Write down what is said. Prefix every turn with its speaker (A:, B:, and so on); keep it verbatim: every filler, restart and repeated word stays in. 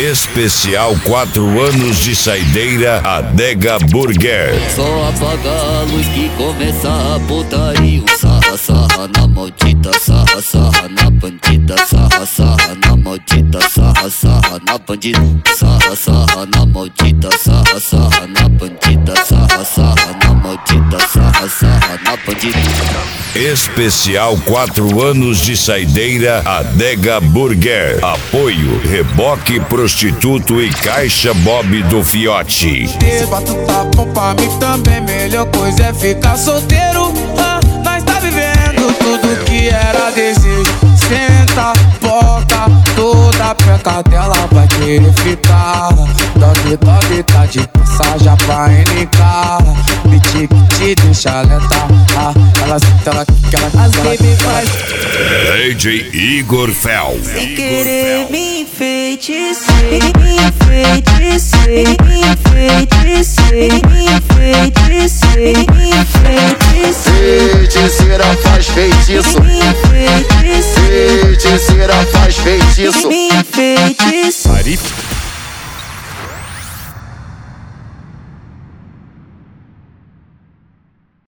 A: Especial quatro anos de saideira Adega Burger.
B: Só apaga a luz que começa a putaria. Sarra, sarra na maldita, sarra, sarra na bandida. Sarra, sarra na maldita, sarra, sarra na bandida. Sarra, sarra na maldita, sarra, sarra na bandida. Sarra, sarra na maldita, sarra, sarra na bandida.
A: Especial quatro anos de saideira Adega Burger. Apoio Reboque Prostituto e Caixa Bob do Fiote.
C: Bota o tapão pra mim também, melhor coisa é ficar solteiro. Ah, nós tá vivendo tudo que era desejo. Senta, boca, toda peca dela vai querer ficar. Dove, dove, tá de passagem pra N K. Beat que te deixa lenta. Ah, ela senta, ela quica, ela
D: as baby faz.
A: D J Igor Fel.
D: Sem querer me enfeiticer, me enfeiticer, me enfeiticer, me enfeiticer, me enfeiticer.
E: Feiticeira faz feitiço,
D: me enfeiticer,
E: feiticeira faz feitiço,
D: me enfeiticer.